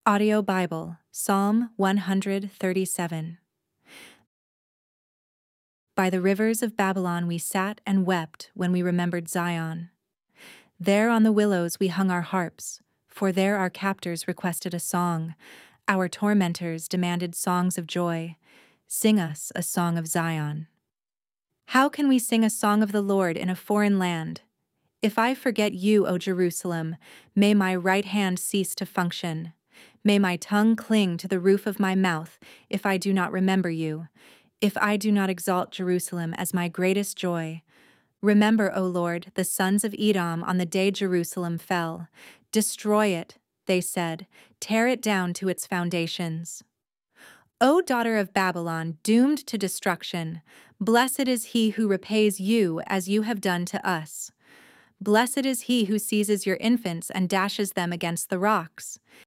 Audio Bible, Psalm 137. By the rivers of Babylon we sat and wept when we remembered Zion. There on the willows we hung our harps, for there our captors requested a song. Our tormentors demanded songs of joy. Sing us a song of Zion. How can we sing a song of the Lord in a foreign land? If I forget you, O Jerusalem, may my right hand cease to function. May my tongue cling to the roof of my mouth if I do not remember you, if I do not exalt Jerusalem as my greatest joy. Remember, O Lord, the sons of Edom on the day Jerusalem fell. Destroy it, they said, tear it down to its foundations. O daughter of Babylon, doomed to destruction, blessed is he who repays you as you have done to us. Blessed is he who seizes your infants and dashes them against the rocks.